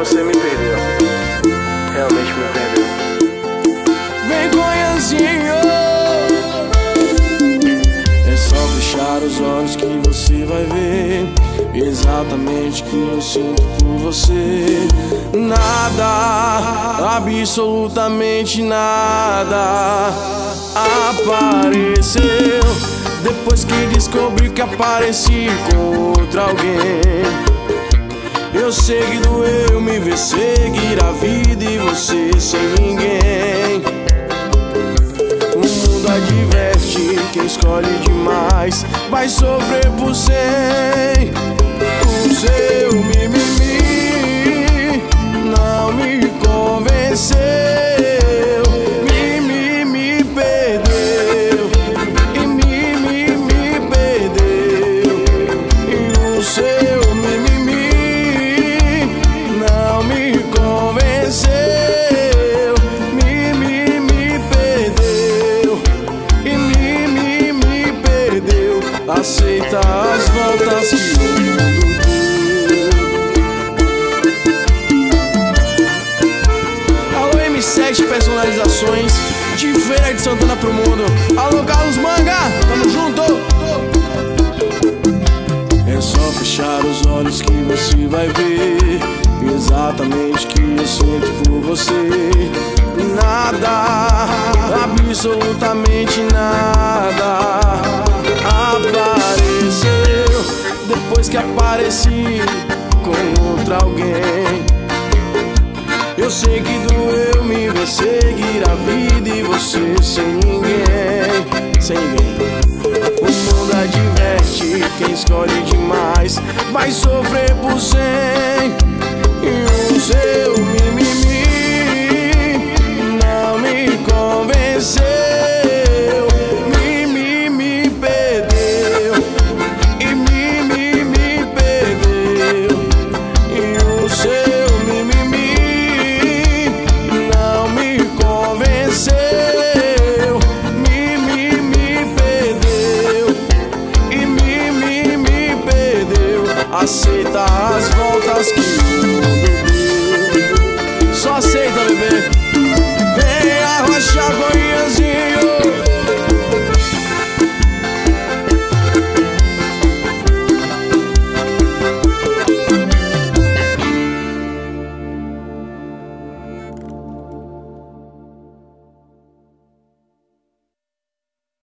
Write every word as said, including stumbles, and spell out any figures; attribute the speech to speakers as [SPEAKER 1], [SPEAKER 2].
[SPEAKER 1] você me perdeu. Realmente me perdeu.
[SPEAKER 2] Vergonhazinho, é só fechar os olhos que você vai ver exatamente o que eu sinto por você. Nada, absolutamente nada apareceu depois que descobri que apareci com outro alguém. Eu sei que doeu me ver seguir a vida e você sem ninguém. O mundo adverte, quem escolhe demais vai sofrer por cem. O seu mimimi não me convenceu. Mimimi me perdeu e mimimi me perdeu. E o seu mimimi não me convenceu. Mimimi me perdeu e mimimi me perdeu. Aceita as voltas que o mundo sete personalizações de Feira de Santana pro mundo. Alô, Carlos Manga, tamo junto. É só fechar os olhos que você vai ver exatamente o que eu sinto por você. Nada, absolutamente nada apareceu depois que apareci com outro alguém. Eu sei que doeu me ver seguir a vida e você sem ninguém, sem ninguém. O mundo adverte, quem escolhe demais vai sofrer por cem. E o seu mimimi